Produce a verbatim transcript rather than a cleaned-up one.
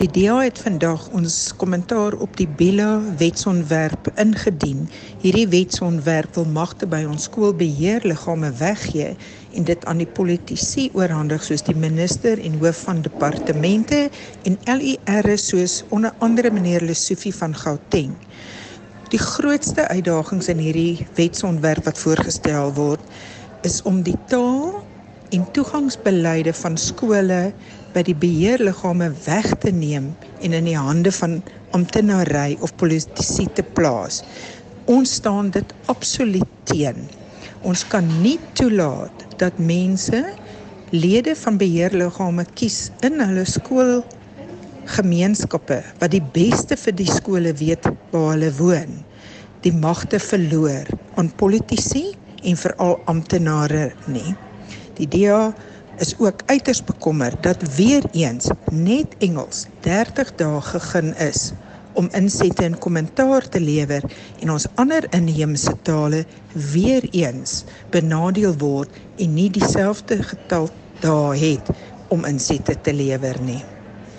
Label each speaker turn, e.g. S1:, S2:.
S1: Die D A het vandag ons kommentaar op die BELA-wetsontwerp ingedien. Hierdie wetsontwerp wil magte by ons skoolbeheerliggame weggee en dit aan die politici oorhandig soos die minister en hoof van departemente en L E R's soos onder andere meneer Lesofie van Gauteng. Die grootste uitdagings in hierdie wetsontwerp wat voorgestel word is om die taal en toegangsbeleide van skole by die beheerliggame weg te neem en in die hande van amptenary of politici te plaas. Ons staan dit absoluut teen. Ons kan nie toelaat dat mense, lede van beheerliggame kies in hulle skoolgemeenskappe, wat die beste vir die skole weet waar hulle woon, die magte verloor aan politici en veral amptenare nie. Die D A is ook uiters bekommer dat weer eens net Engels dertig dae gegee is om insette en kommentaar te lewer en ons ander inheemse tale weer eens benadeel word en nie dieselfde getal dae het om insette te lewer nie.